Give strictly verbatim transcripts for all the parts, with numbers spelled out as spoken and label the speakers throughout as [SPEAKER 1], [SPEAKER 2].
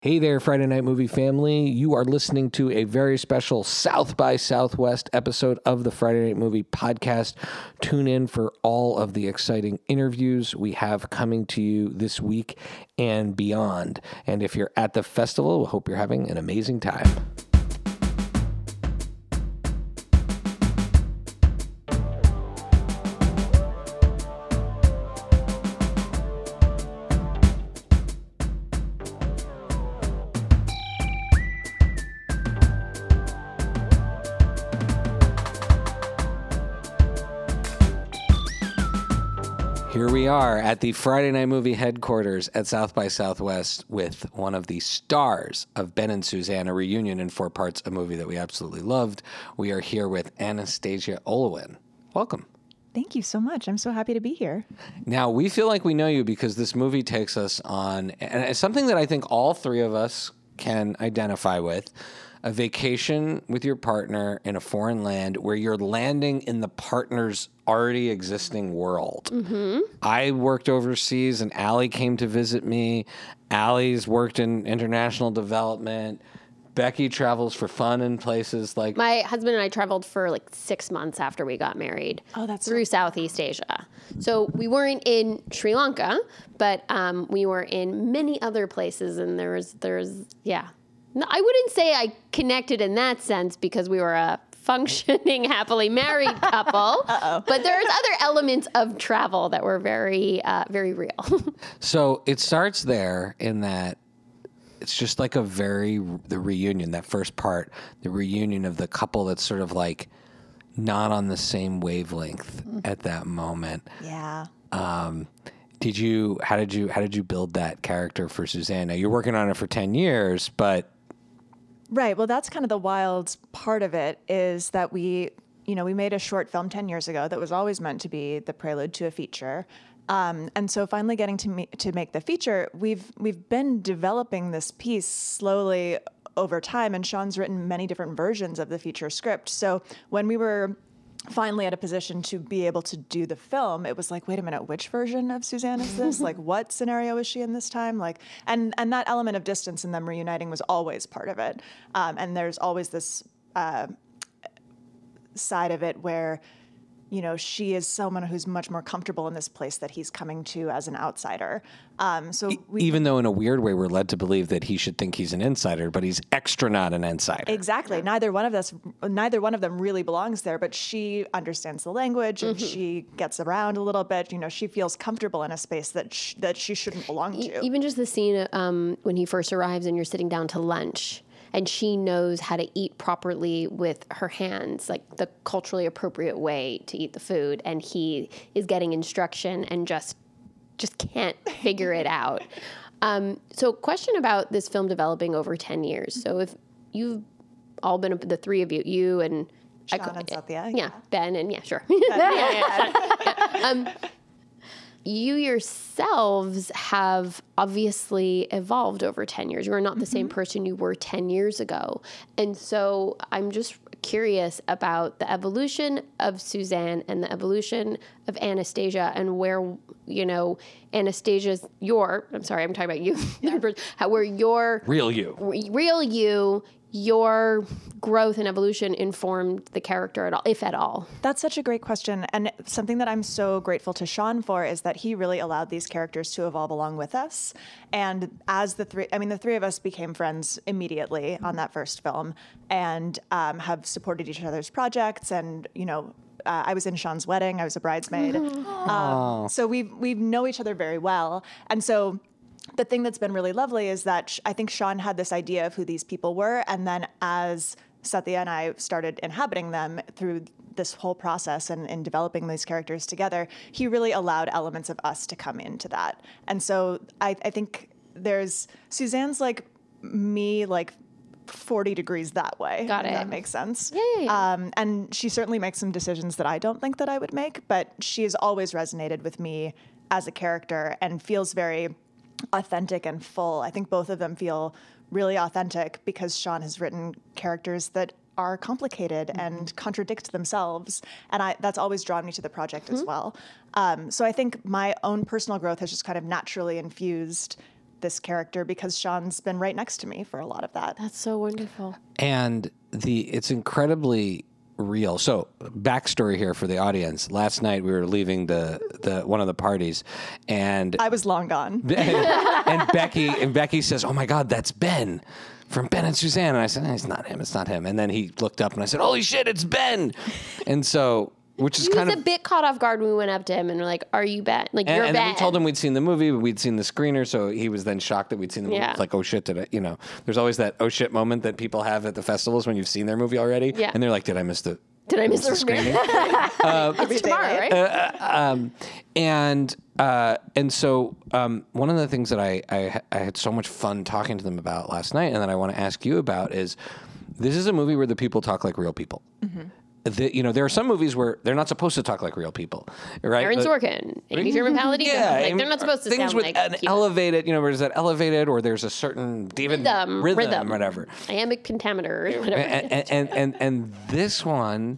[SPEAKER 1] Hey there, Friday Night Movie family. You are listening to a very special South by Southwest episode of the Friday Night Movie podcast. Tune in for all of the exciting interviews we have coming to you this week and beyond. And if you're at the festival, we hope you're having an amazing time. Here we are at the Friday Night Movie headquarters at South by Southwest with one of the stars of Ben and Suzanne, a reunion in four parts, a movie that we absolutely loved. We are here with Anastasia Olowin. Welcome.
[SPEAKER 2] Thank you so much. I'm so happy to be here.
[SPEAKER 1] Now, we feel like we know you because this movie takes us on, and it's something that I think all three of us can identify with, a vacation with your partner in a foreign land where you're landing in the partner's already existing world.
[SPEAKER 3] Mm-hmm.
[SPEAKER 1] I worked overseas and Allie came to visit me. Allie's worked in international development. Becky travels for fun in places like...
[SPEAKER 3] My husband and I traveled for like six months after we got married.
[SPEAKER 2] Oh, that's
[SPEAKER 3] through
[SPEAKER 2] so
[SPEAKER 3] Southeast Asia. So we weren't in Sri Lanka, but um, we were in many other places, and there was, there was, yeah. No, I wouldn't say I connected in that sense because we were a functioning, happily married couple. Uh-oh. But there's other elements of travel that were very, uh, very real.
[SPEAKER 1] So it starts there in that it's just like a very, the reunion, that first part, the reunion of the couple that's sort of like not on the same wavelength mm. at that moment.
[SPEAKER 2] Yeah.
[SPEAKER 1] Um, did you, how did you, how did you build that character for Suzanne? Now, you're working on it for ten years, but...
[SPEAKER 2] Right. Well, that's kind of the wild part of it is that we, you know, we made a short film ten years ago that was always meant to be the prelude to a feature. Um, and so finally getting to me, to make the feature, we've we've been developing this piece slowly over time, and Sean's written many different versions of the feature script. So when we were finally at a position to be able to do the film, it was like, wait a minute, which version of Suzanne is this? Like, what scenario is she in this time? Like, and and that element of distance and them reuniting was always part of it. Um, and there's always this uh, side of it where, you know, she is someone who's much more comfortable in this place that he's coming to as an outsider. Um, so we,
[SPEAKER 1] even though in a weird way we're led to believe that he should think he's an insider, but he's extra not an insider.
[SPEAKER 2] Exactly. Neither one of us, neither one of them really belongs there. But she understands the language, and mm-hmm. she gets around a little bit. You know, she feels comfortable in a space that sh- that she shouldn't belong to.
[SPEAKER 3] Even just the scene um, when he first arrives and you're sitting down to lunch. And she knows how to eat properly with her hands, like the culturally appropriate way to eat the food. And he is getting instruction and just just can't figure it out. Um, so question about this film developing over ten years. So if you've all been, the three of you, you and...
[SPEAKER 2] Sean I, and Satya.
[SPEAKER 3] Yeah, yeah, Ben and, yeah, sure. Ben, yeah, yeah, yeah. Um, you yourselves have obviously evolved over ten years. You are not the mm-hmm. same person you were ten years ago. And so I'm just curious about the evolution of Suzanne and the evolution of Anastasia, and where, you know, Anastasia's, your, I'm sorry, I'm talking about you, yeah. how, where your...
[SPEAKER 1] Real you.
[SPEAKER 3] Real you, your growth and evolution informed the character at all, if at all?
[SPEAKER 2] That's such a great question. And something that I'm so grateful to Sean for is that he really allowed these characters to evolve along with us. And as the three, I mean, the three of us became friends immediately on that first film, and um, have supported each other's projects. And, you know, uh, I was in Sean's wedding. I was a bridesmaid. Um, so we we know each other very well. And so the thing that's been really lovely is that I think Sean had this idea of who these people were, and then as Satya and I started inhabiting them through this whole process and in developing these characters together, he really allowed elements of us to come into that. And so I, I think there's, Suzanne's like me, like forty degrees that way.
[SPEAKER 3] Got it.
[SPEAKER 2] If that makes sense.
[SPEAKER 3] Yeah, yeah, yeah.
[SPEAKER 2] Um, and she certainly makes some decisions that I don't think that I would make, but she has always resonated with me as a character and feels very authentic and full. I think both of them feel really authentic because Sean has written characters that are complicated mm-hmm. and contradict themselves. And I, that's always drawn me to the project mm-hmm. as well. Um, so I think my own personal growth has just kind of naturally infused this character because Sean's been right next to me for a lot of that.
[SPEAKER 3] That's so wonderful.
[SPEAKER 1] And the it's incredibly real. So, backstory here for the audience. Last night we were leaving the, the one of the parties, and
[SPEAKER 2] I was long gone.
[SPEAKER 1] and, and Becky and Becky says, "Oh my God, that's Ben from Ben and Suzanne." And I said, eh, "It's not him. It's not him." And then he looked up, and I said, "Holy shit, it's Ben!" And so, which is
[SPEAKER 3] He
[SPEAKER 1] kind
[SPEAKER 3] was
[SPEAKER 1] of
[SPEAKER 3] a bit caught off guard when we went up to him and were like, "Are you Ben? Like
[SPEAKER 1] And,
[SPEAKER 3] you're
[SPEAKER 1] and
[SPEAKER 3] Ben?"
[SPEAKER 1] then we told him we'd seen the movie, we'd seen the screener, so he was then shocked that we'd seen the movie.
[SPEAKER 3] Yeah.
[SPEAKER 1] It's like, oh shit, did I, you know, there's always that oh shit moment that people have at the festivals when you've seen their movie already.
[SPEAKER 3] Yeah.
[SPEAKER 1] And they're like, did I miss the
[SPEAKER 3] Did I miss the
[SPEAKER 1] screening?
[SPEAKER 3] It's tomorrow, right?
[SPEAKER 1] um, and uh, and so um, one of the things that I, I I had so much fun talking to them about last night, and that I want to ask you about is, this is a movie where the people talk like real people. Mm-hmm. The, you know, there are some movies where they're not supposed to talk like real people, right?
[SPEAKER 3] Aaron
[SPEAKER 1] But-
[SPEAKER 3] Sorkin, Amy Sherman Palladino.
[SPEAKER 1] Yeah,
[SPEAKER 3] like, they're not supposed to
[SPEAKER 1] things
[SPEAKER 3] sound
[SPEAKER 1] with
[SPEAKER 3] like
[SPEAKER 1] an
[SPEAKER 3] humans.
[SPEAKER 1] elevated, you know, where is that elevated, or there's a certain even
[SPEAKER 3] Rhythm,
[SPEAKER 1] rhythm,
[SPEAKER 3] rhythm.
[SPEAKER 1] whatever.
[SPEAKER 3] Iambic pentameter, whatever.
[SPEAKER 1] And, and, and and and this one,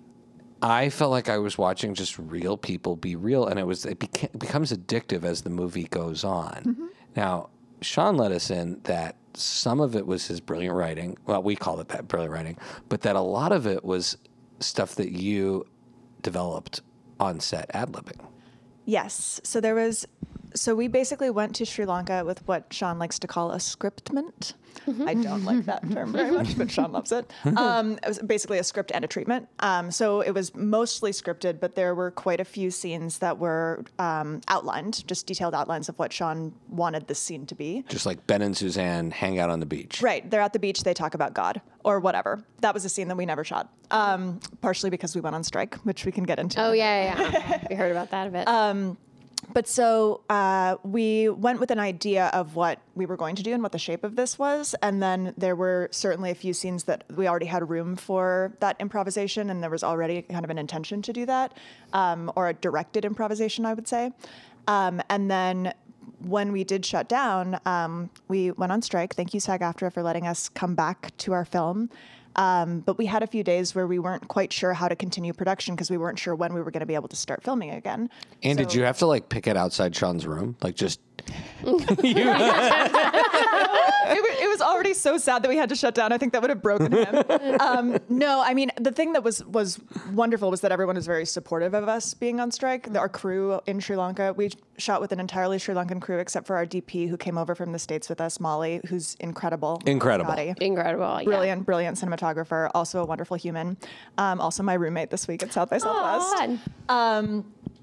[SPEAKER 1] I felt like I was watching just real people be real, and it was it, beca- it becomes addictive as the movie goes on.
[SPEAKER 3] Mm-hmm.
[SPEAKER 1] Now, Sean let us in that some of it was his brilliant writing. Well, we call it that, brilliant writing, but that a lot of it was stuff that you developed on set, ad-libbing.
[SPEAKER 2] Yes. So there was, so we basically went to Sri Lanka with what Sean likes to call a scriptment. I don't like that term very much, but Sean loves it. Um, it was basically a script and a treatment. Um, so it was mostly scripted, but there were quite a few scenes that were um, outlined, just detailed outlines of what Sean wanted this scene to be.
[SPEAKER 1] Just like Ben and Suzanne hang out on the beach.
[SPEAKER 2] Right. They're at the beach. They talk about God or whatever. That was a scene that we never shot, um, partially because we went on strike, which we can get into.
[SPEAKER 3] Oh, yeah, yeah, yeah. We heard about that a bit.
[SPEAKER 2] Um, But so uh, we went with an idea of what we were going to do and what the shape of this was. And then there were certainly a few scenes that we already had room for that improvisation. And there was already kind of an intention to do that, um, or a directed improvisation, I would say. Um, and then when we did shut down, um, we went on strike. Thank you, SAG-AFTRA, for letting us come back to our film. Um, but we had a few days where we weren't quite sure how to continue production because we weren't sure when we were going to be able to start filming again.
[SPEAKER 1] And
[SPEAKER 2] So-
[SPEAKER 1] did you have to like pick it outside Sean's room? Like just
[SPEAKER 2] it, wa- it was already so sad that we had to shut down. I think that would have broken him. um, no, I mean, the thing that was was wonderful was that everyone was very supportive of us being on strike. Our crew in Sri Lanka, we shot with an entirely Sri Lankan crew except for our D P who came over from the States with us, Molly, who's incredible.
[SPEAKER 1] Incredible.
[SPEAKER 2] Body.
[SPEAKER 3] Incredible. Yeah.
[SPEAKER 2] Brilliant, brilliant cinematographer, also a wonderful human. Um, also my roommate this week at South by Southwest.
[SPEAKER 3] Fun.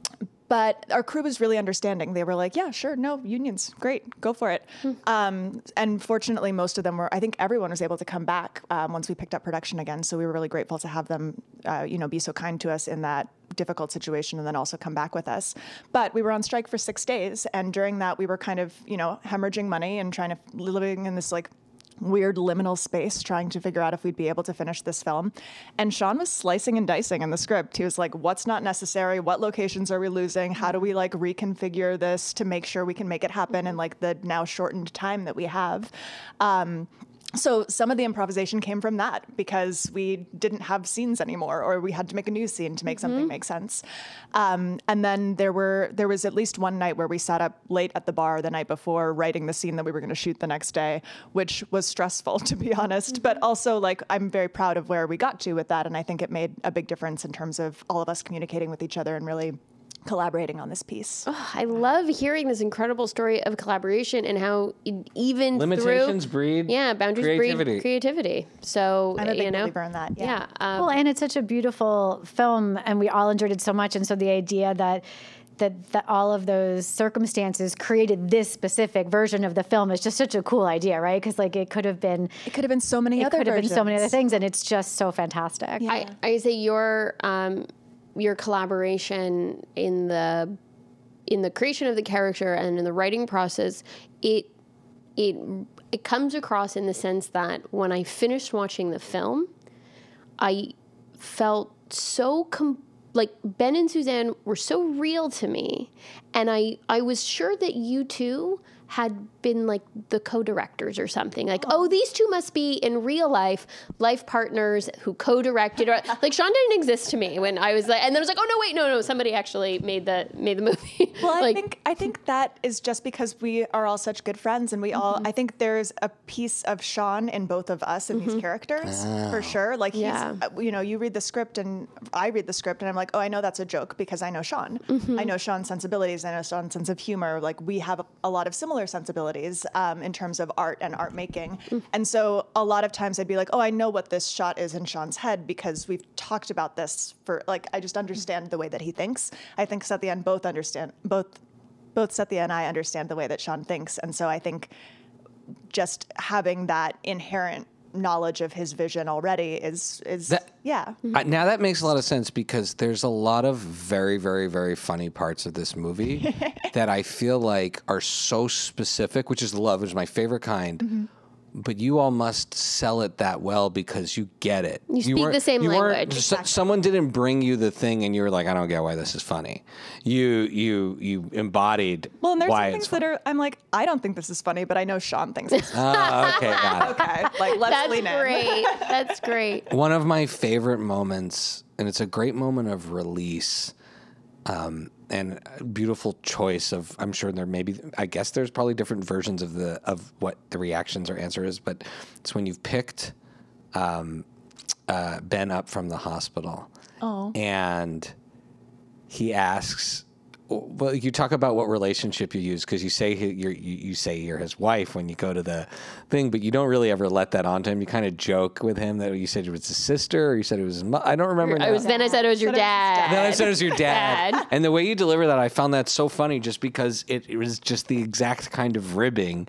[SPEAKER 2] But our crew was really understanding. They were like, yeah, sure, no, unions, great, go for it. Um, and fortunately, most of them were, I think everyone was able to come back um, once we picked up production again. So we were really grateful to have them, uh, you know, be so kind to us in that difficult situation and then also come back with us. But we were on strike for six days. And during that, we were kind of, you know, hemorrhaging money and trying to, living in this like, weird liminal space trying to figure out if we'd be able to finish this film. And Sean was slicing and dicing in the script. He was like, what's not necessary? What locations are we losing? How do we like reconfigure this to make sure we can make it happen in like the now shortened time that we have? Um, So some of the improvisation came from that because we didn't have scenes anymore, or we had to make a new scene to make mm-hmm. something make sense. Um, and then there were there was at least one night where we sat up late at the bar the night before writing the scene that we were going to shoot the next day, which was stressful, to be honest. Mm-hmm. But also, like, I'm very proud of where we got to with that, and I think it made a big difference in terms of all of us communicating with each other and really collaborating on this piece.
[SPEAKER 3] Oh, I love hearing this incredible story of collaboration and how it, even
[SPEAKER 1] limitations
[SPEAKER 3] through,
[SPEAKER 1] breed
[SPEAKER 3] yeah boundaries
[SPEAKER 1] creativity.
[SPEAKER 3] breed creativity. So
[SPEAKER 2] I'm a big
[SPEAKER 3] you know,
[SPEAKER 2] believer in that. Yeah.
[SPEAKER 3] yeah um,
[SPEAKER 4] well, and it's such a beautiful film, and we all enjoyed it so much. And so the idea that that, that all of those circumstances created this specific version of the film is just such a cool idea, right? Because like it could have been,
[SPEAKER 2] it could have been so many
[SPEAKER 4] it
[SPEAKER 2] other
[SPEAKER 4] could have
[SPEAKER 2] versions.
[SPEAKER 4] been so many other things, and it's just so fantastic.
[SPEAKER 2] Yeah.
[SPEAKER 3] I I say your um your collaboration in the in the creation of the character and in the writing process, it it it comes across in the sense that when I finished watching the film, I felt so com- like Ben and Suzanne were so real to me, and I I was sure that you too had been like the co-directors or something. Like, oh, these two must be in real life, life partners who co-directed. Or, like Sean didn't exist to me when I was like, and then I was like, oh no, wait, no, no, somebody actually made the made the movie.
[SPEAKER 2] Well,
[SPEAKER 3] like,
[SPEAKER 2] I think I think that is just because we are all such good friends, and we all. I think there's a piece of Sean in both of us in these characters for sure. Like, he's,
[SPEAKER 3] Yeah.
[SPEAKER 2] uh, you know, you read the script and I read the script, and I'm like, oh, I know that's a joke because I know Sean. I know Sean's sensibilities. I know Sean's sense of humor. Like, we have a, a lot of similar sensibilities um, in terms of art and art making. And so a lot of times I'd be like, oh, I know what this shot is in Sean's head because we've talked about this for, like, I just understand the way that he thinks. I think Satya and both understand, both both Satya and I understand the way that Sean thinks. And so I think just having that inherent knowledge of his vision already is, is
[SPEAKER 1] That-
[SPEAKER 2] yeah.
[SPEAKER 1] I, now that makes a lot of sense because there's a lot of very, very, very funny parts of this movie that I feel like are so specific, which is love, which is my favorite kind.
[SPEAKER 3] Mm-hmm.
[SPEAKER 1] But you all must sell it that well because you get it.
[SPEAKER 3] You speak
[SPEAKER 1] weren't-
[SPEAKER 3] the same
[SPEAKER 1] you weren't-
[SPEAKER 3] language.
[SPEAKER 1] so- someone didn't bring you the thing, and you were like, "I don't get why this is funny." You you you embodied
[SPEAKER 2] Well, and there's
[SPEAKER 1] why
[SPEAKER 2] some things
[SPEAKER 1] it's funny.
[SPEAKER 2] that are, I'm like, I don't think this is funny, but I know Sean thinks it's
[SPEAKER 1] Oh, okay, got it.
[SPEAKER 2] okay. Like, let's
[SPEAKER 3] that's
[SPEAKER 2] lean in.
[SPEAKER 3] great. That's great.
[SPEAKER 1] One of my favorite moments, and it's a great moment of release, um, and a beautiful choice of. I'm sure there may be. I guess there's probably different versions of the of what the reactions or answer is, but it's when you've picked um, uh, Ben up from the hospital,
[SPEAKER 2] Oh.
[SPEAKER 1] and he asks. Well, you talk about what relationship you use because you say he, you're, you you say you're his wife when you go to the thing, but you don't really ever let that on to him. You kind of joke with him that you said it was his sister or you said it was his mo- I don't remember.
[SPEAKER 3] I
[SPEAKER 1] now.
[SPEAKER 3] was then I said it was your
[SPEAKER 2] Said it was his
[SPEAKER 3] dad.
[SPEAKER 2] dad.
[SPEAKER 1] Then I said it was your dad.
[SPEAKER 3] Dad.
[SPEAKER 1] And the way you deliver that, I found that so funny just because it, it was just the exact kind of ribbing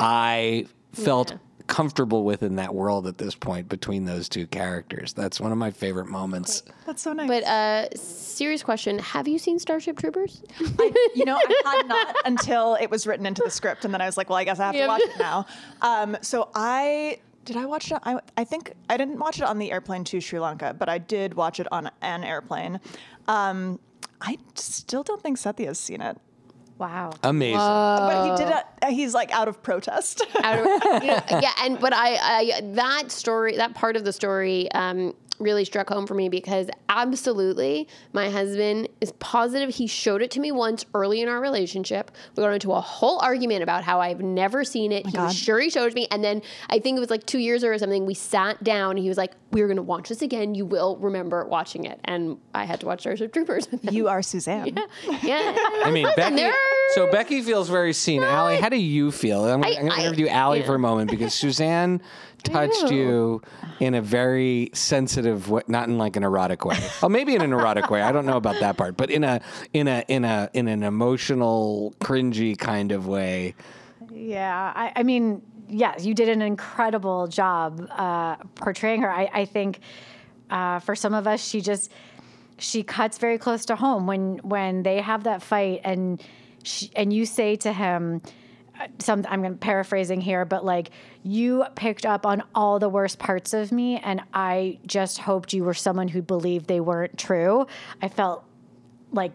[SPEAKER 1] I felt
[SPEAKER 3] Yeah.
[SPEAKER 1] comfortable with in that world at this point between those two characters. That's one of my favorite moments.
[SPEAKER 2] That's so nice.
[SPEAKER 3] But uh, serious question: have you seen Starship Troopers?
[SPEAKER 2] I, you know, I had not until it was written into the script, and then I was like, well, I guess I have
[SPEAKER 3] Yeah.
[SPEAKER 2] to watch it now. Um, so I did I watch it? I, I think I didn't watch it on the airplane to Sri Lanka, but I did watch it on an airplane. Um, I still don't think Satya has seen it,
[SPEAKER 4] Wow.
[SPEAKER 1] Amazing.
[SPEAKER 2] but he did it. He's like out of protest.
[SPEAKER 3] Out of- you know, yeah, and but I, I that story, that part of the story, um, really struck home for me because absolutely, my husband is positive. He showed it to me once early in our relationship. We got into a whole argument about how I've never seen it. he
[SPEAKER 2] God.
[SPEAKER 3] was sure he showed it to me, and then I think it was like two years or something. We sat down, and he was like, "We're going to watch this again. You will remember watching it." And I had to watch Starship Troopers.
[SPEAKER 2] You are Suzanne.
[SPEAKER 3] yeah,
[SPEAKER 1] I mean, Becky.
[SPEAKER 3] there-
[SPEAKER 1] So Becky feels very seen. Allie, how do you feel? I'm,
[SPEAKER 3] I-
[SPEAKER 1] I'm going to
[SPEAKER 3] I-
[SPEAKER 1] interview Allie
[SPEAKER 3] yeah.
[SPEAKER 1] for a moment because Suzanne touched
[SPEAKER 3] know.
[SPEAKER 1] you in a very sensitive way, not in like an erotic way. Oh, maybe in an erotic way. I don't know about that part, but in a in a in a in an emotional, cringy kind of way.
[SPEAKER 4] Yeah, I, I mean, yes, you did an incredible job uh, portraying her. I, I think uh, for some of us, she just she cuts very close to home when when they have that fight, and she, and you say to him, uh, some I'm going paraphrasing here, but like you picked up on all the worst parts of me, and I just hoped you were someone who believed they weren't true. I felt like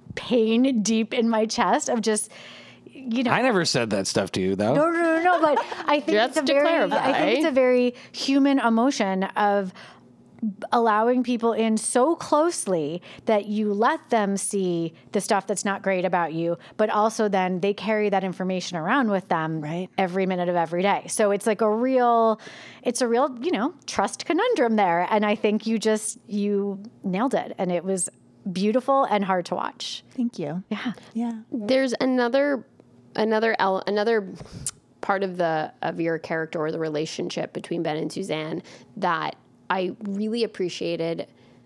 [SPEAKER 4] pain deep in my chest of just. You know,
[SPEAKER 1] I never said that stuff to you, though.
[SPEAKER 4] no, no, no, no. But I think
[SPEAKER 3] Just
[SPEAKER 4] it's a
[SPEAKER 3] to
[SPEAKER 4] very,
[SPEAKER 3] clarify.
[SPEAKER 4] I think it's a very human emotion of allowing people in so closely that you let them see the stuff that's not great about you, but also then they carry that information around with them
[SPEAKER 2] Right.
[SPEAKER 4] every minute of every day. So it's like a real, it's a real, you know, trust conundrum there. And I think you just, you nailed it. And it was beautiful and hard to watch.
[SPEAKER 2] Thank you.
[SPEAKER 4] Yeah.
[SPEAKER 2] Yeah.
[SPEAKER 3] There's another another el- another part of the of your character or the relationship between Ben and Suzanne that I really appreciated.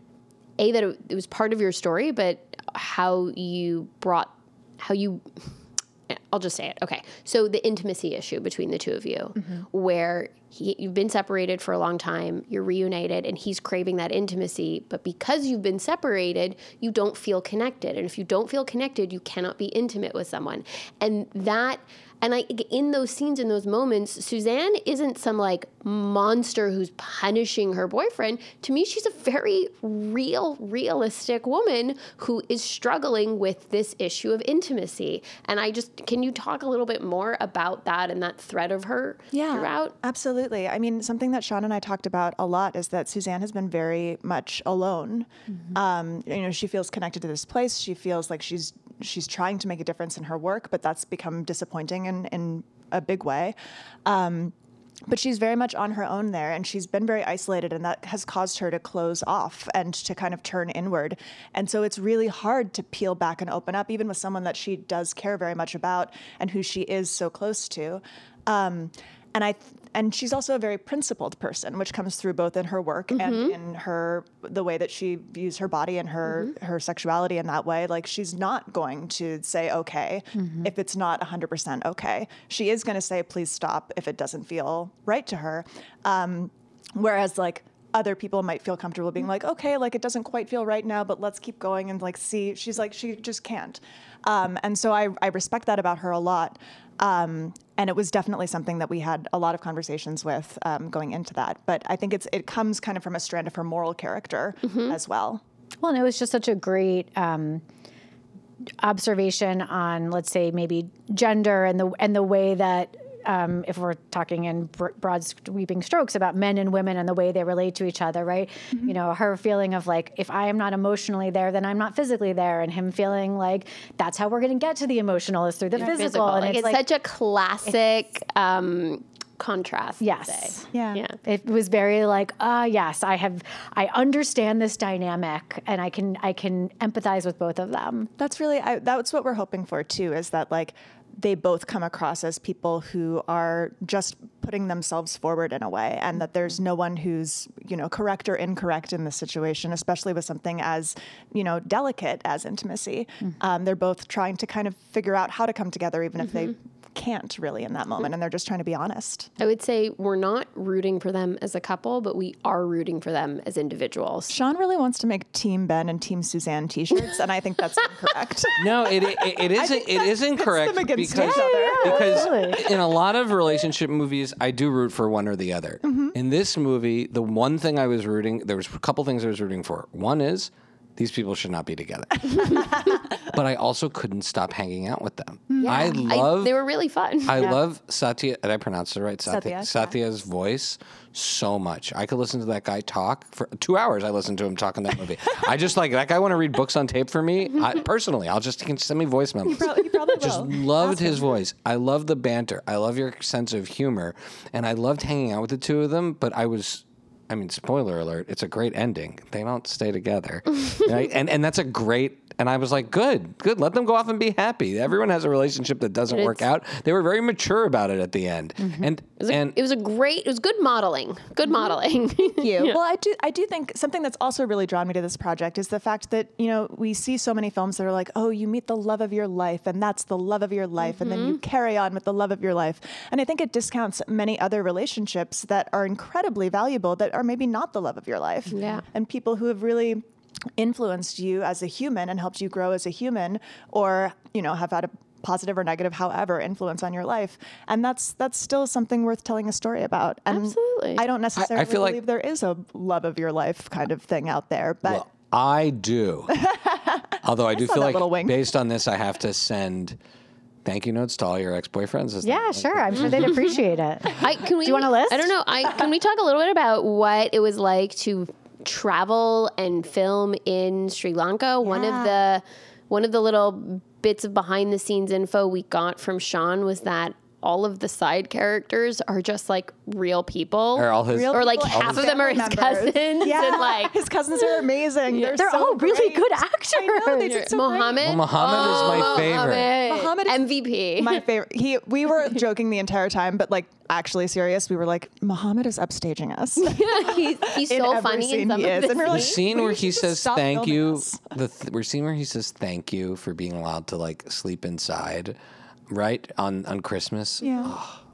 [SPEAKER 3] A, that it, it was part of your story, but how you brought how you I'll just say it. Okay. So the intimacy issue between the two of you, where he, you've been separated for a long time, you're reunited, and he's craving that intimacy. But because you've been separated, you don't feel connected. And if you don't feel connected, you cannot be intimate with someone. And that And I, in those scenes, in those moments, Suzanne isn't some like monster who's punishing her boyfriend. To me, she's a very real, realistic woman who is struggling with this issue of intimacy. And I just, can you talk a little bit more about that and that thread of her
[SPEAKER 2] Yeah,
[SPEAKER 3] throughout?
[SPEAKER 2] absolutely. I mean, something that Sean and I talked about a lot is that Suzanne has been very much alone. Mm-hmm. Um, you know, she feels connected to this place. She feels like she's she's trying to make a difference in her work, but that's become disappointing in, in a big way. Um, But she's very much on her own there, and she's been very isolated, and that has caused her to close off and to kind of turn inward. And so it's really hard to peel back and open up, even with someone that she does care very much about and who she is so close to. Um, and I, and she's also a very principled person, which comes through both in her work mm-hmm. and in her the way that she views her body and her mm-hmm. her sexuality in that way. Like, she's not going to say okay mm-hmm. if it's not one hundred percent okay. She is going to say please stop if it doesn't feel right to her. Um, whereas like other people might feel comfortable being like, okay, like it doesn't quite feel right now, but let's keep going and like see. She's like, she just can't. Um, and so I, I respect that about her a lot. Um, and it was definitely something that we had a lot of conversations with um, going into that. But I think it's it comes kind of from a strand of her moral character mm-hmm. as well.
[SPEAKER 4] Well, and it was just such a great um, observation on, let's say, maybe gender and the and the way that, um, if we're talking in broad sweeping strokes about men and women and the way they relate to each other, right? Mm-hmm. You know, her feeling of like, if I am not emotionally there, then I'm not physically there, and him feeling like that's how we're going to get to the emotional is through the physical. physical. And
[SPEAKER 3] like,
[SPEAKER 4] it's,
[SPEAKER 3] it's
[SPEAKER 4] like,
[SPEAKER 3] such a classic um, contrast.
[SPEAKER 4] Yes.
[SPEAKER 2] Yeah.
[SPEAKER 3] yeah.
[SPEAKER 4] It was very like, ah, uh, yes, I have, I understand this dynamic, and I can, I can empathize with both of them.
[SPEAKER 2] That's really, I, that's what we're hoping for too, is that like, they both come across as people who are just putting themselves forward in a way, and that there's no one who's, you know, correct or incorrect in this situation, especially with something as, you know, delicate as intimacy. Mm-hmm. Um, they're both trying to kind of figure out how to come together, even mm-hmm. if they can't really in that moment, and they're just trying to be honest.
[SPEAKER 3] I would say we're not rooting for them as a couple, but we are rooting for them as individuals.
[SPEAKER 2] Sean really wants to make Team Ben and Team Suzanne t-shirts, and I think that's incorrect.
[SPEAKER 1] No, it it, it isn't. It is incorrect because
[SPEAKER 2] yeah, yeah,
[SPEAKER 1] because
[SPEAKER 4] really.
[SPEAKER 1] in a lot of relationship movies, I do root for one or the other. Mm-hmm. In this movie, the one thing I was rooting, there was a couple things I was rooting for. One is, these people should not be together. But I also couldn't stop hanging out with them.
[SPEAKER 3] Yeah.
[SPEAKER 1] I love...
[SPEAKER 3] I, they were really fun.
[SPEAKER 1] I
[SPEAKER 3] yeah.
[SPEAKER 1] love Satya... Did I pronounce it right? Satya,
[SPEAKER 2] Satya,
[SPEAKER 1] Satya's
[SPEAKER 2] yeah.
[SPEAKER 1] voice so much. I could listen to that guy talk for two hours. I listened to him talk in that movie. I just like... That guy want to read books on tape for me? I, personally, I'll just... He can send me voice memos.
[SPEAKER 2] He probably, he probably will.
[SPEAKER 1] Just loved
[SPEAKER 2] Ask
[SPEAKER 1] his
[SPEAKER 2] him.
[SPEAKER 1] voice. I love the banter. I love your sense of humor. And I loved hanging out with the two of them, but I was... I mean, spoiler alert, it's a great ending. They don't stay together. Right? And and that's a great, and I was like, good, good. Let them go off and be happy. Everyone has a relationship that doesn't
[SPEAKER 3] But
[SPEAKER 1] work out. They were very mature about it at the end. Mm-hmm. And,
[SPEAKER 3] It was, a,
[SPEAKER 1] and
[SPEAKER 3] it was a great, it was good modeling. Good modeling.
[SPEAKER 2] Thank you. Yeah. Well, I do I do think something that's also really drawn me to this project is the fact that, you know, we see so many films that are like, oh, you meet the love of your life, and that's the love of your life, mm-hmm. and then you carry on with the love of your life. And I think it discounts many other relationships that are incredibly valuable that are maybe not the love of your life.
[SPEAKER 3] Yeah.
[SPEAKER 2] And people who have really influenced you as a human and helped you grow as a human, or, you know, have had a positive or negative, however, influence on your life. And that's that's still something worth telling a story about. And
[SPEAKER 3] Absolutely.
[SPEAKER 2] I don't necessarily
[SPEAKER 1] I, I feel
[SPEAKER 2] believe
[SPEAKER 1] like,
[SPEAKER 2] there is a love of your life kind of thing out there. But
[SPEAKER 1] well, I do. Although I do
[SPEAKER 2] saw
[SPEAKER 1] feel
[SPEAKER 2] that
[SPEAKER 1] like
[SPEAKER 2] little wink.
[SPEAKER 1] based on this, I have to send thank you notes to all your ex-boyfriends. Is
[SPEAKER 4] Yeah,
[SPEAKER 1] that,
[SPEAKER 4] sure. I'm sure they'd appreciate it.
[SPEAKER 3] I, can we,
[SPEAKER 4] Do you want a list?
[SPEAKER 3] I don't know. I Can we talk a little bit about what it was like to travel and film in Sri Lanka? One of the one of the little bits of behind the scenes info we got from Sean was that all of the side characters are just like real people.
[SPEAKER 1] Are all his,
[SPEAKER 2] Real
[SPEAKER 3] or like
[SPEAKER 2] people
[SPEAKER 3] half
[SPEAKER 2] and
[SPEAKER 3] of them are his
[SPEAKER 2] family
[SPEAKER 3] cousins.
[SPEAKER 2] members. Yeah,
[SPEAKER 3] And like
[SPEAKER 2] his cousins are amazing. They're,
[SPEAKER 4] They're
[SPEAKER 2] so
[SPEAKER 4] all really
[SPEAKER 2] great.
[SPEAKER 4] good actors.
[SPEAKER 2] I know, they did so
[SPEAKER 3] Mohammed.
[SPEAKER 1] Well, Mohammed is my favorite.
[SPEAKER 3] Mohammed,
[SPEAKER 2] Mohammed is
[SPEAKER 3] M V P.
[SPEAKER 2] My favorite. He. We were joking the entire time, but like actually serious. We were like, Mohammed is upstaging us.
[SPEAKER 3] he's he's
[SPEAKER 2] In
[SPEAKER 3] so
[SPEAKER 2] every
[SPEAKER 3] funny in
[SPEAKER 2] scene
[SPEAKER 3] some
[SPEAKER 2] he
[SPEAKER 3] of
[SPEAKER 2] is.
[SPEAKER 3] the
[SPEAKER 2] And we're
[SPEAKER 1] The
[SPEAKER 2] like,
[SPEAKER 1] scene
[SPEAKER 2] we
[SPEAKER 1] where
[SPEAKER 2] should
[SPEAKER 1] he
[SPEAKER 2] just
[SPEAKER 1] says
[SPEAKER 2] stop
[SPEAKER 1] thank
[SPEAKER 2] filming
[SPEAKER 1] you,
[SPEAKER 2] us.
[SPEAKER 1] the th- we're scene where he says thank you for being allowed to like sleep inside, right on on Christmas.
[SPEAKER 2] Yeah.
[SPEAKER 1] Oh,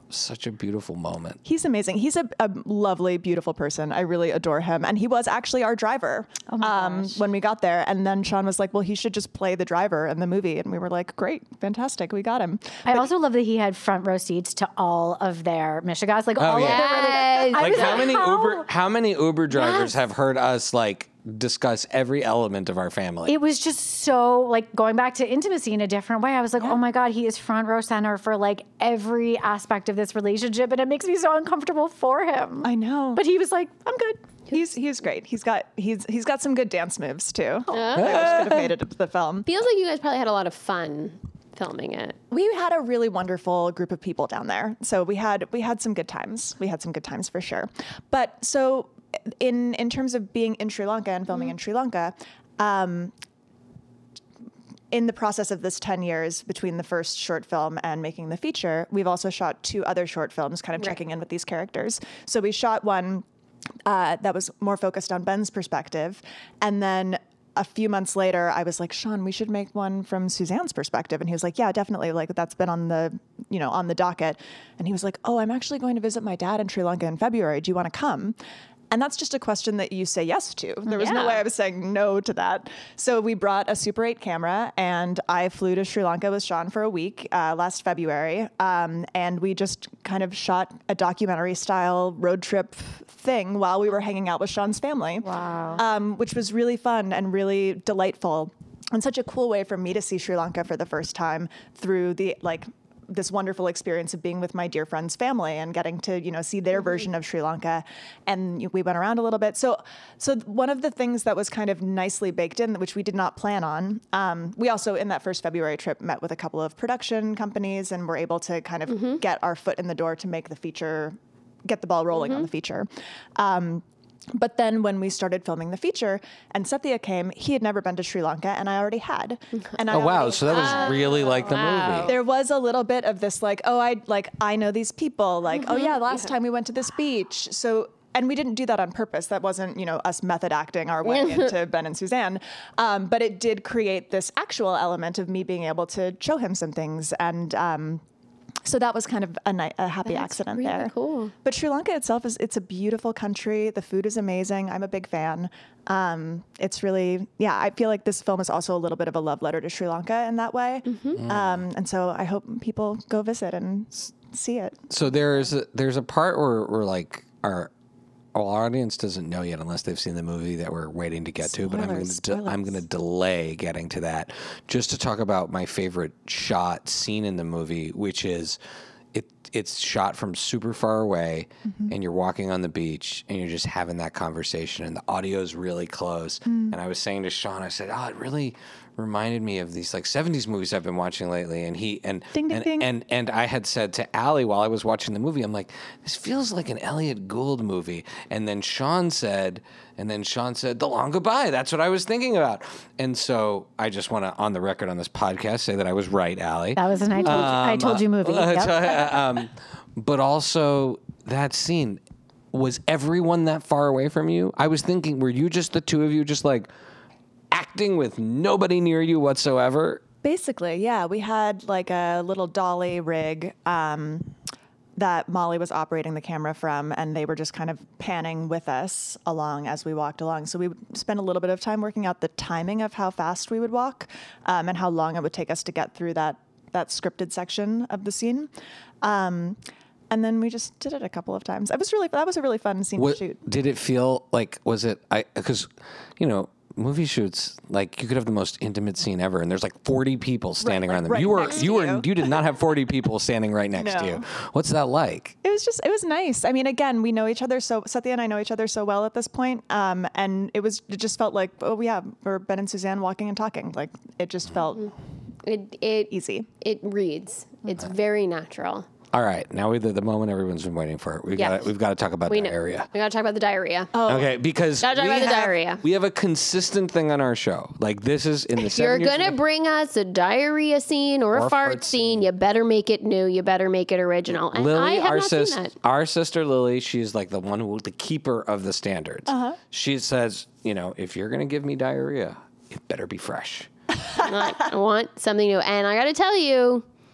[SPEAKER 1] such a beautiful moment.
[SPEAKER 2] He's amazing. He's a, a lovely, beautiful person. I really adore him. And he was actually our driver
[SPEAKER 4] Oh my
[SPEAKER 2] um,
[SPEAKER 4] gosh.
[SPEAKER 2] when we got there. And then Sean was like, well, he should just play the driver in the movie. And we were like, great, fantastic. We got him.
[SPEAKER 4] I also love that he had front row seats to all of their Michigas, like all
[SPEAKER 1] yeah.
[SPEAKER 4] of their really. I
[SPEAKER 1] Like
[SPEAKER 4] was
[SPEAKER 1] how many
[SPEAKER 4] how-
[SPEAKER 1] Uber how many Uber drivers
[SPEAKER 4] Yes.
[SPEAKER 1] have heard us like discuss every element of our family?
[SPEAKER 4] It was just so like going back to intimacy in a different way. I was like, oh my God, he is front row center for like every aspect of this relationship. And it makes me so uncomfortable for him.
[SPEAKER 2] I know.
[SPEAKER 4] But he was like, I'm good.
[SPEAKER 2] He's he's great. He's got he's he's got some good dance moves too. I wish could have made it into the film.
[SPEAKER 3] Feels like you guys probably had a lot of fun filming it.
[SPEAKER 2] We had a really wonderful group of people down there. So we had we had some good times. We had some good times for sure. But so in in terms of being in Sri Lanka and filming in Sri Lanka, um, in the process of this ten years between the first short film and making the feature, we've also shot two other short films kind of checking in with these characters. So we shot one uh, that was more focused on Ben's perspective. And then a few months later, I was like, Sean, we should make one from Suzanne's perspective. And he was like, yeah, definitely. Like that's been on the, you know, on the docket. And he was like, oh, I'm actually going to visit my dad in Sri Lanka in February. Do you want to come? And that's just a question that you say yes to. There was no
[SPEAKER 3] Yeah.
[SPEAKER 2] way I was saying no to that. So we brought a Super eight camera and I flew to Sri Lanka with Sean for a week uh, last February. Um, and we just kind of shot a documentary style road trip thing while we were hanging out with Sean's family.
[SPEAKER 4] Wow.
[SPEAKER 2] Um, which was really fun and really delightful. And such a cool way for me to see Sri Lanka for the first time through the like this wonderful experience of being with my dear friend's family and getting to, you know, see their version of Sri Lanka. And we went around a little bit. So, so one of the things that was kind of nicely baked in, which we did not plan on, um, we also in that first February trip met with a couple of production companies and were able to kind of mm-hmm. get our foot in the door to make the feature, get the ball rolling mm-hmm. on the feature. Um, But then when we started filming the feature and Sathya came, he had never been to Sri Lanka and I already had. And I
[SPEAKER 1] oh, wow.
[SPEAKER 2] already,
[SPEAKER 1] So that was really like the
[SPEAKER 3] wow.
[SPEAKER 1] movie.
[SPEAKER 2] there was a little bit of this like, oh, I like, I know these people. Like, mm-hmm. oh yeah, last yeah. time we went to this beach. So, and we didn't do that on purpose. That wasn't, you know, us method acting our way into Ben and Suzanne. Um, but it did create this actual element of me being able to show him some things. And, um, so that was kind of a, ni- a happy
[SPEAKER 3] That's
[SPEAKER 2] accident
[SPEAKER 3] really
[SPEAKER 2] there.
[SPEAKER 3] Cool.
[SPEAKER 2] But Sri Lanka itself is, it's a beautiful country. The food is amazing. I'm a big fan. Um, it's really, yeah, I feel like this film is also a little bit of a love letter to Sri Lanka in that way. Mm-hmm. Um, and so I hope people go visit and s- see it.
[SPEAKER 1] So there's a, there's a part where, where like our, well, our audience doesn't know yet unless they've seen the movie that we're waiting to get
[SPEAKER 2] Spoilers,
[SPEAKER 1] to, but I'm going to de- I'm going to delay getting to that just to talk about my favorite shot scene in the movie, which is it it's shot from super far away mm-hmm. and you're walking on the beach and you're just having that conversation and the audio is really close. Mm. And I was saying to Sean, I said, "Oh, it really reminded me of these like seventies movies I've been watching lately." And he and
[SPEAKER 2] ding, ding,
[SPEAKER 1] and,
[SPEAKER 2] ding.
[SPEAKER 1] and and I had said to Allie while I was watching the movie, I'm like, this feels like an Elliot Gould movie. And then Sean said, and then Sean said, The Long Goodbye. That's what I was thinking about. And so I just want to, on the record on this podcast, say that I was right, Allie.
[SPEAKER 4] That was an I told you, I told you movie.
[SPEAKER 1] Uh,
[SPEAKER 4] Yep.
[SPEAKER 1] so, um, but also that scene, was everyone that far away from you? I was thinking, were you just the two of you just like acting with nobody near you whatsoever?
[SPEAKER 2] Basically, yeah. We had like a little dolly rig um, that Molly was operating the camera from, and they were just kind of panning with us along as we walked along. So we would spend a little bit of time working out the timing of how fast we would walk um, and how long it would take us to get through that that scripted section of the scene. Um, and then we just did it a couple of times. It was really that was a really fun scene
[SPEAKER 1] What,
[SPEAKER 2] to shoot.
[SPEAKER 1] Did it feel like, was it, I because, you know, movie shoots, like you could have the most intimate scene ever, and there's like forty people standing
[SPEAKER 2] Right,
[SPEAKER 1] around them.
[SPEAKER 2] right
[SPEAKER 1] you were,
[SPEAKER 2] next to
[SPEAKER 1] you were,
[SPEAKER 2] you.
[SPEAKER 1] you did not have forty people standing right next to
[SPEAKER 2] No.
[SPEAKER 1] you. What's that like?
[SPEAKER 2] It was just, it was nice. I mean, again, we know each other so, Sathya and I know each other so well at this point. Um, and it was, it just felt like, oh yeah, we're Ben and Suzanne walking and talking. Like it just felt
[SPEAKER 3] It it
[SPEAKER 2] easy.
[SPEAKER 3] It reads. It's very natural.
[SPEAKER 1] All right, now we the, the moment everyone's been waiting for. We
[SPEAKER 3] Yeah.
[SPEAKER 1] got we've got to talk about
[SPEAKER 3] We know.
[SPEAKER 1] diarrhea.
[SPEAKER 3] We gotta talk about the diarrhea.
[SPEAKER 2] Oh,
[SPEAKER 1] Okay, because
[SPEAKER 3] Gotta talk
[SPEAKER 1] we
[SPEAKER 3] about the
[SPEAKER 1] have,
[SPEAKER 3] diarrhea.
[SPEAKER 1] we have a consistent thing on our show. Like this is in the
[SPEAKER 3] If you're
[SPEAKER 1] seven years
[SPEAKER 3] gonna
[SPEAKER 1] of-
[SPEAKER 3] bring us a diarrhea scene or a
[SPEAKER 1] Or
[SPEAKER 3] fart,
[SPEAKER 1] fart
[SPEAKER 3] scene,
[SPEAKER 1] scene.
[SPEAKER 3] you better make it new. You better make it original. And I
[SPEAKER 1] Lily,
[SPEAKER 3] have
[SPEAKER 1] our
[SPEAKER 3] not seen
[SPEAKER 1] sister,
[SPEAKER 3] that.
[SPEAKER 1] our sister Lily, she's like the one who, the keeper of the standards.
[SPEAKER 2] Uh-huh.
[SPEAKER 1] She says, you know, if you're gonna give me diarrhea, it better be fresh.
[SPEAKER 3] Like, I want something new. And I gotta tell you,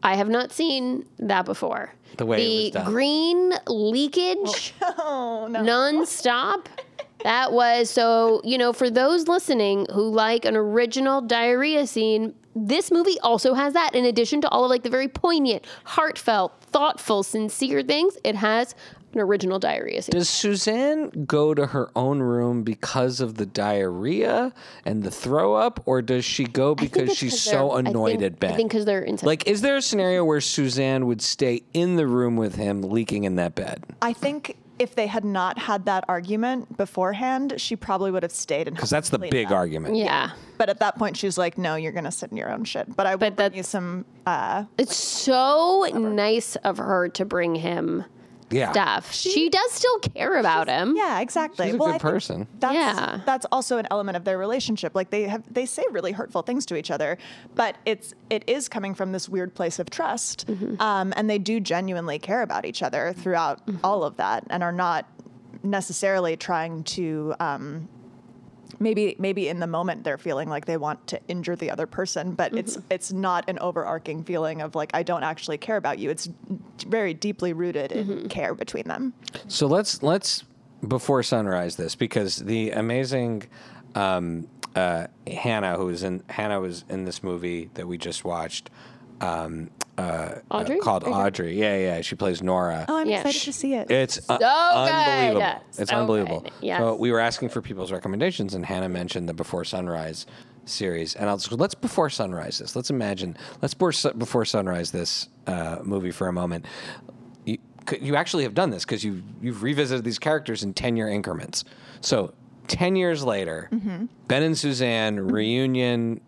[SPEAKER 3] I have not seen that before.
[SPEAKER 1] The way
[SPEAKER 3] the
[SPEAKER 1] it was done.
[SPEAKER 3] green leakage
[SPEAKER 2] Oh, no.
[SPEAKER 3] nonstop. That was so, you know, for those listening who like an original diarrhea scene, this movie also has that. In addition to all of like the very poignant, heartfelt, thoughtful, sincere things, it has an original diarrhea scene.
[SPEAKER 1] Does Suzanne go to her own room because of the diarrhea and the throw up, or does she go because
[SPEAKER 3] it's
[SPEAKER 1] she's
[SPEAKER 3] 'cause
[SPEAKER 1] so
[SPEAKER 3] they're- I
[SPEAKER 1] annoyed
[SPEAKER 3] think-
[SPEAKER 1] at Ben?
[SPEAKER 3] I think because they're inside.
[SPEAKER 1] Like, is there a scenario where Suzanne would stay in the room with him leaking in that bed?
[SPEAKER 2] I think if they had not had that argument beforehand, she probably would have stayed and
[SPEAKER 1] Because that's the big argument.
[SPEAKER 3] yeah.
[SPEAKER 2] But at that point, she was like, "No, you're gonna sit in your own shit." But I will
[SPEAKER 3] But
[SPEAKER 2] bring
[SPEAKER 3] that-
[SPEAKER 2] you some. Uh,
[SPEAKER 3] It's so nice of her to bring him
[SPEAKER 1] Yeah.
[SPEAKER 3] stuff. She, does still care about him.
[SPEAKER 2] yeah, exactly.
[SPEAKER 1] She's a
[SPEAKER 2] well,
[SPEAKER 1] good
[SPEAKER 2] I think
[SPEAKER 1] person.
[SPEAKER 2] That's,
[SPEAKER 3] Yeah.
[SPEAKER 2] that's also an element of their relationship. Like they have, they say really hurtful things to each other, but it's it is coming from this weird place of trust,
[SPEAKER 3] Mm-hmm.
[SPEAKER 2] um, and they do genuinely care about each other throughout
[SPEAKER 3] Mm-hmm.
[SPEAKER 2] all of that, and are not necessarily trying to. Um, Maybe, maybe in the moment they're feeling like they want to injure the other person, but it's it's not an overarching feeling of like I don't actually care about you. It's very deeply rooted in care between them.
[SPEAKER 1] So let's let's before sunrise this, because the amazing um, uh, Hannah, who was in Hannah was in this movie that we just watched, um, uh,
[SPEAKER 3] Audrey?
[SPEAKER 1] uh, called Audrey. Yeah, yeah, she plays Nora.
[SPEAKER 2] Oh, I'm
[SPEAKER 3] Yeah.
[SPEAKER 2] excited to see it.
[SPEAKER 1] It's uh,
[SPEAKER 3] So
[SPEAKER 1] unbelievable.
[SPEAKER 3] good.
[SPEAKER 1] It's
[SPEAKER 3] So
[SPEAKER 1] unbelievable.
[SPEAKER 3] good. Yes.
[SPEAKER 1] So we were asking for people's recommendations, and Hannah mentioned the Before Sunrise series. And I'll just, let's Before Sunrise this. Let's imagine. Let's before, before Sunrise this uh, movie for a moment. You, you actually have done this because you you've revisited these characters in ten year increments. So ten years later,
[SPEAKER 2] Mm-hmm.
[SPEAKER 1] Ben and Suzanne reunion.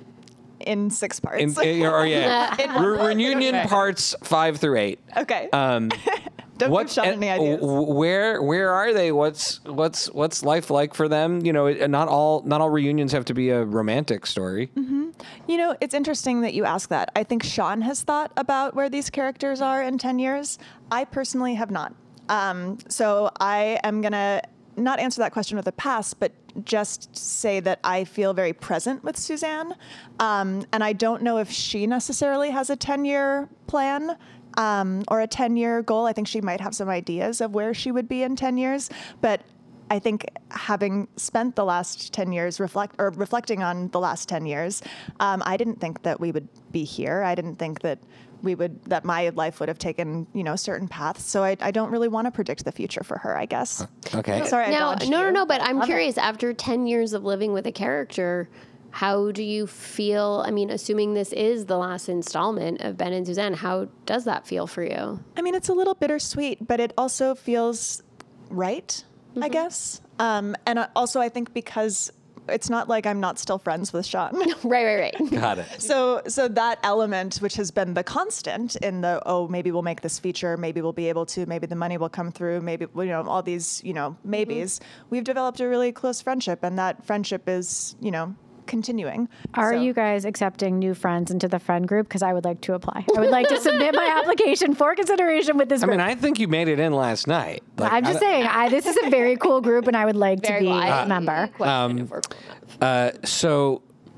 [SPEAKER 2] In six parts.
[SPEAKER 1] In, in- or yeah,
[SPEAKER 2] In one
[SPEAKER 1] Re-
[SPEAKER 2] part?
[SPEAKER 1] reunion
[SPEAKER 2] Okay.
[SPEAKER 1] parts five through eight.
[SPEAKER 2] Okay.
[SPEAKER 1] Um,
[SPEAKER 2] Don't
[SPEAKER 1] what
[SPEAKER 2] give Sean
[SPEAKER 1] and
[SPEAKER 2] any ideas.
[SPEAKER 1] w- where where are they? What's what's what's life like for them? You know, it, not all not all reunions have to be a romantic story.
[SPEAKER 2] You know, it's interesting that you ask that. I think Sean has thought about where these characters are in ten years. I personally have not. Um, so I am going to not answer that question with a pass, but just say that I feel very present with Suzanne. Um, and I don't know if she necessarily has a ten year plan. Um, or a ten year goal. I think she might have some ideas of where she would be in ten years, but I think having spent the last ten years reflect or reflecting on the last ten years, um, I didn't think that we would be here. I didn't think that we would that my life would have taken you know certain paths. So I, I don't really want to predict the future for her. I guess.
[SPEAKER 1] Okay.
[SPEAKER 2] Sorry, I
[SPEAKER 3] Now,
[SPEAKER 2] dodged
[SPEAKER 3] no, no,
[SPEAKER 2] you.
[SPEAKER 3] no, but I'm
[SPEAKER 2] Love it.
[SPEAKER 3] curious, after ten years of living with a character, how do you feel? I mean, assuming this is the last installment of Ben and Suzanne, how does that feel for you?
[SPEAKER 2] I mean, it's a little bittersweet, but it also feels right, I guess. Um, and I- also, I think because it's not like I'm not still friends with Sean.
[SPEAKER 3] Right, right, right.
[SPEAKER 1] Got it.
[SPEAKER 2] So, so that element, which has been the constant in the, oh, maybe we'll make this feature, maybe we'll be able to, maybe the money will come through, maybe, you know, all these, you know, maybes. We've developed a really close friendship, and that friendship is, you know, continuing.
[SPEAKER 4] Are
[SPEAKER 2] So-
[SPEAKER 4] you guys accepting new friends into the friend group? Because I would like to apply. I would like to submit my application for consideration with this
[SPEAKER 1] I
[SPEAKER 4] group.
[SPEAKER 1] mean, I think you made it in last night. Like,
[SPEAKER 4] I'm just
[SPEAKER 1] I-
[SPEAKER 4] saying, I, this is a very cool group, and I would like
[SPEAKER 3] Very
[SPEAKER 4] to be
[SPEAKER 3] well. I
[SPEAKER 4] a member.
[SPEAKER 3] question if we're cool enough.
[SPEAKER 1] Uh, so,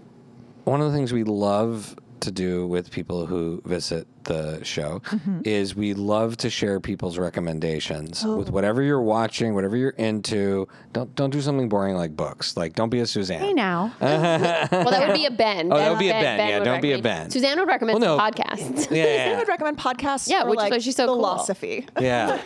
[SPEAKER 1] one of the things we love to do with people who visit the show
[SPEAKER 2] Mm-hmm.
[SPEAKER 1] is we love to share people's recommendations
[SPEAKER 2] Oh.
[SPEAKER 1] with whatever you're watching, whatever you're into. Don't don't do something boring like books. Like, don't be a Suzanne.
[SPEAKER 4] Hey now.
[SPEAKER 3] Well, that would be a Ben.
[SPEAKER 1] Oh, that would be a Ben. Yeah,
[SPEAKER 3] would
[SPEAKER 1] don't be a
[SPEAKER 3] recommend-
[SPEAKER 1] Ben.
[SPEAKER 3] Suzanne would recommend
[SPEAKER 1] Well, no.
[SPEAKER 3] some podcasts.
[SPEAKER 1] Yeah,
[SPEAKER 2] I
[SPEAKER 1] yeah,
[SPEAKER 2] would recommend podcasts.
[SPEAKER 3] Yeah,
[SPEAKER 2] for,
[SPEAKER 3] which is
[SPEAKER 2] like,
[SPEAKER 3] why she's so cool.
[SPEAKER 2] philosophy.
[SPEAKER 1] yeah.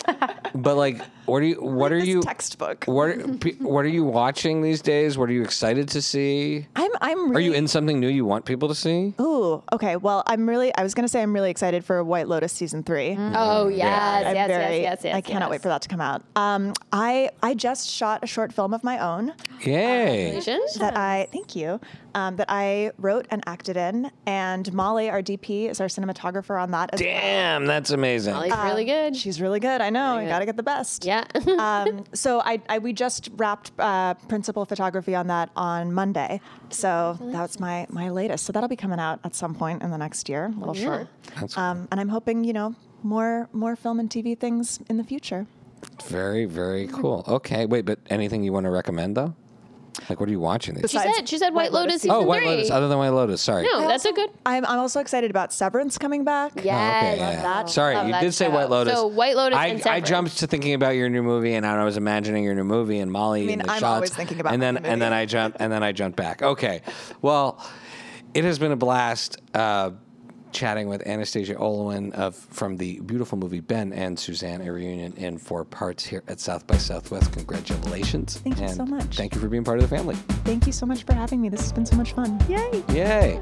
[SPEAKER 1] But like, what are you? What are
[SPEAKER 2] This
[SPEAKER 1] you?
[SPEAKER 2] textbook.
[SPEAKER 1] What are, pe- what are you watching these days? What are you excited to see?
[SPEAKER 2] I'm, I'm.
[SPEAKER 1] Are
[SPEAKER 2] Really,
[SPEAKER 1] you in something new you want people to see?
[SPEAKER 2] Ooh, okay. Well, I'm really. I was going to say I'm really excited for White Lotus season three.
[SPEAKER 3] Oh, yes,
[SPEAKER 2] I'm
[SPEAKER 3] yes,
[SPEAKER 2] very-
[SPEAKER 3] yes, yes, yes.
[SPEAKER 2] I cannot
[SPEAKER 3] yes.
[SPEAKER 2] wait for that to come out. Um, I I just shot a short film of my own
[SPEAKER 1] Yay!
[SPEAKER 3] Congratulations.
[SPEAKER 2] that I thank you um, that I wrote and acted in, and Molly, our D P, is our cinematographer on that as well.
[SPEAKER 1] Damn, that's amazing.
[SPEAKER 3] Molly's really good.
[SPEAKER 2] She's really good. I know. I
[SPEAKER 3] good.
[SPEAKER 2] got to get the best.
[SPEAKER 3] Yeah.
[SPEAKER 2] um, so I, I we just wrapped uh, principal photography on that on Monday. So that's my my latest. So that'll be coming out at some point in the next year. A little
[SPEAKER 3] yeah.
[SPEAKER 2] short.
[SPEAKER 1] That's
[SPEAKER 2] Um, and I'm hoping you know more more film and T V things in the future.
[SPEAKER 1] very, very cool. Okay, wait, but anything you want to recommend though? Like, what are you watching? These
[SPEAKER 3] She
[SPEAKER 2] Besides
[SPEAKER 3] said she said White
[SPEAKER 2] White
[SPEAKER 3] Lotus
[SPEAKER 2] Lotus.
[SPEAKER 3] season
[SPEAKER 1] Oh, White
[SPEAKER 3] three.
[SPEAKER 1] Lotus. Other than White Lotus. Sorry.
[SPEAKER 3] No, that's a good.
[SPEAKER 2] I'm, I'm also excited about Severance coming back.
[SPEAKER 3] Yeah,
[SPEAKER 1] Oh, okay,
[SPEAKER 3] I love
[SPEAKER 1] yeah.
[SPEAKER 3] that.
[SPEAKER 1] Sorry,
[SPEAKER 3] Love
[SPEAKER 1] you
[SPEAKER 3] that
[SPEAKER 1] did say
[SPEAKER 3] show.
[SPEAKER 1] White Lotus.
[SPEAKER 3] So White Lotus
[SPEAKER 1] I,
[SPEAKER 3] and
[SPEAKER 1] I
[SPEAKER 3] Severance.
[SPEAKER 1] jumped to thinking about your new movie, and I was imagining your new movie and Molly.
[SPEAKER 2] I mean,
[SPEAKER 1] and the
[SPEAKER 2] I'm
[SPEAKER 1] shots,
[SPEAKER 2] always thinking about
[SPEAKER 1] and
[SPEAKER 2] my
[SPEAKER 1] then
[SPEAKER 2] new movie.
[SPEAKER 1] and then I jumped and then I jumped back. Okay, well, it has been a blast. Uh, chatting with Anastasia Olwin of from the beautiful movie Ben and Suzanne, a reunion in four parts here at South by Southwest. Congratulations.
[SPEAKER 2] Thank you
[SPEAKER 1] and
[SPEAKER 2] so much.
[SPEAKER 1] Thank you for being part of the family.
[SPEAKER 2] Thank you so much for having me. This has been so much fun. Yay.
[SPEAKER 1] Yay.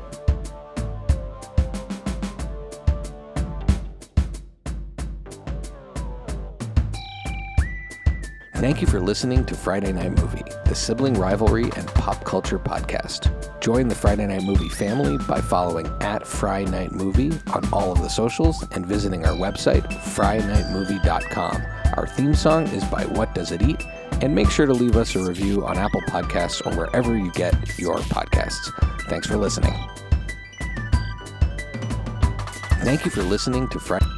[SPEAKER 1] Thank you for listening to Friday Night Movie, the sibling rivalry and pop culture podcast. Join the Friday Night Movie family by following at Fry Night Movie on all of the socials and visiting our website, fry night movie dot com. Our theme song is by What Does It Eat? And make sure to leave us a review on Apple Podcasts or wherever you get your podcasts. Thanks for listening. Thank you for listening to Friday